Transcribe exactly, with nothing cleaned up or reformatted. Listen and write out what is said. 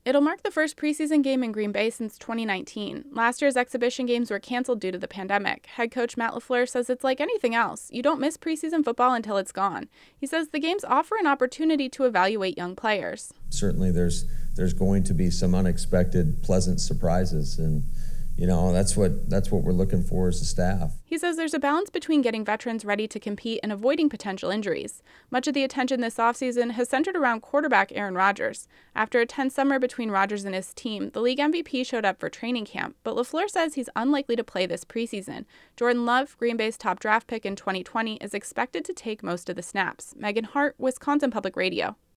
It'll mark the first preseason game in Green Bay since twenty nineteen. Last year's exhibition games were canceled due to the pandemic. Head coach Matt LaFleur says it's like anything else. You don't miss preseason football until it's gone. He says the games offer an opportunity to evaluate young players. Certainly there's there's going to be some unexpected, pleasant surprises, and you know, that's what that's what we're looking for as a staff. He says there's a balance between getting veterans ready to compete and avoiding potential injuries. Much of the attention this offseason has centered around quarterback Aaron Rodgers. After a tense summer between Rodgers and his team, the league M V P showed up for training camp, but LaFleur says he's unlikely to play this preseason. Jordan Love, Green Bay's top draft pick in twenty twenty, is expected to take most of the snaps. Megan Hart, Wisconsin Public Radio.